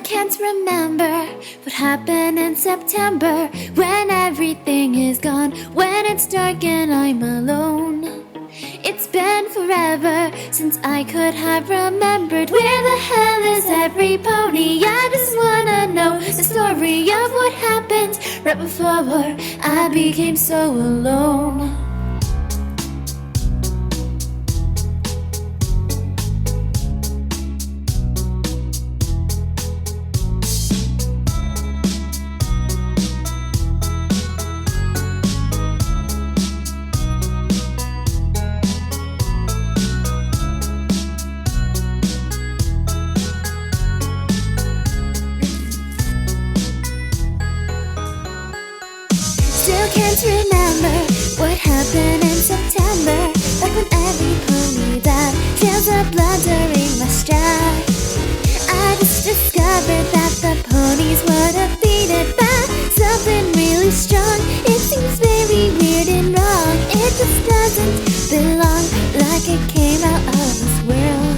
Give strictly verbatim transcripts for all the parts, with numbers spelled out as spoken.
can't remember what happened in September, when everything is gone, when it's dark and I'm alone. It's been forever since I could have remembered. Where the hell is every pony? I just wanna know the story of what happened right before I became so alone. Still can't remember what happened in September, back when every pony died, trails of blood during my stride. I just discovered that the ponies were defeated by something really strong. It seems very weird and wrong. It just doesn't belong, like it came out of this world.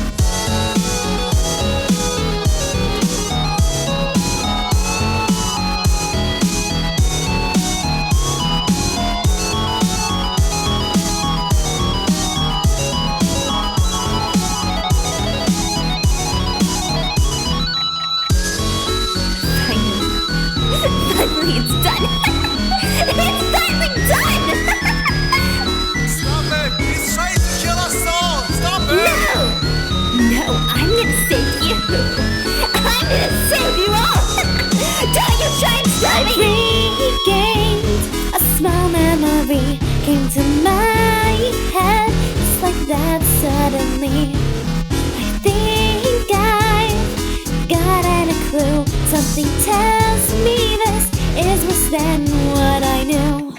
Finally, it's done! It's finally done! Stop it! He's trying to kill us all! Stop it! No! No, I'm gonna save you! I'm gonna save you all! Don't you try and stop me! Regained a small memory, came to my head just like that suddenly. I think I got a clue. Something tells me this is worse than what I knew.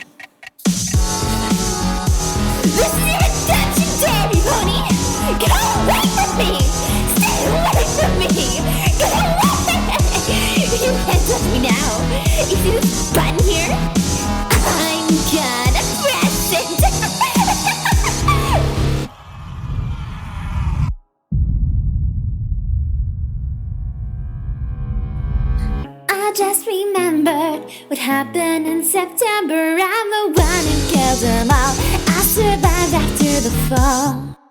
This is your redemption day, pony! Get away from me! Stay away from me! Get away! You can't touch me now. You see this button here? I'm gonna press it! I just remembered what happened in September. I'm the one who killed them all. I survived after the fall.